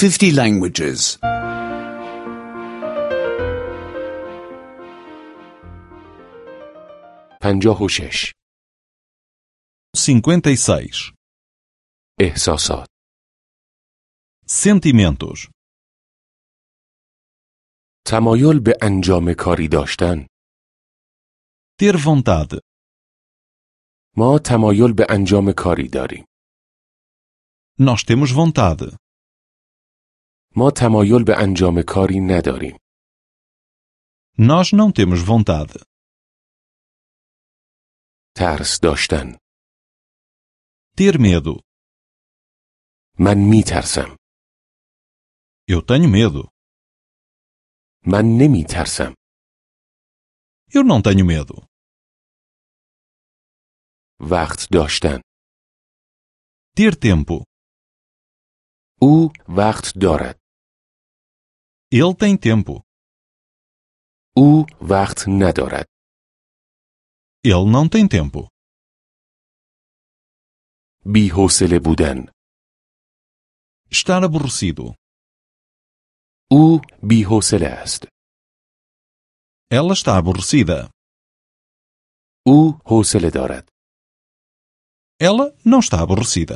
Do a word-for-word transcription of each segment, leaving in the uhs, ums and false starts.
fifty languages. پنجاه و شش. cinquenta e seis. احساسات. Sentimentos. تمایل به انجام کاری داشتن. Ter vontade. ما تمایل به انجام کاری داریم. Nós temos vontade. ما تمایل به انجام کاری نداریم. Nós não temos vontade. ترس داشتن. Ter medo. من می ترسم. Eu tenho medo. من نمی ترسم. Eu não tenho medo. وقت داشتن. Ter tempo. او وقت دارد. Ele tem tempo. او وقت ندارد. Ele não tem tempo. بی حوصله بودن. Estar aborrecido. او بی حوصله است. Ela está aborrecida. او حوصله دارد. Ela não está aborrecida.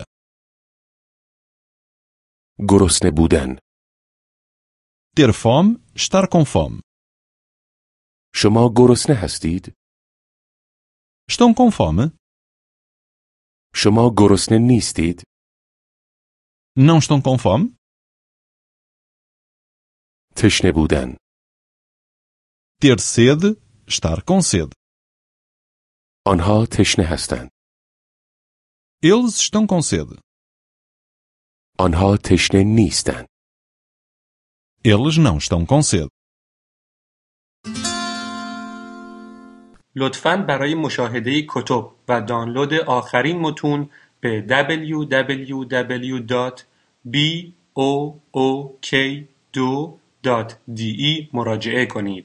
گرسنه بودن. Ter fome, estar com fome. شما گرسنه هستید؟ Estão com fome? شما گرسنه نیستید؟ Não estão com fome? تشنه بودن. Ter sede, estar com sede. آنها تشنه هستند. Eles estão com sede. آنها تشنه نیستند. Eles não estão com sede. لطفاً برای مشاهده کتب و دانلود آخرین متون به دبلیو دبلیو دبلیو دات بوک دو دات دی ای مراجعه کنید.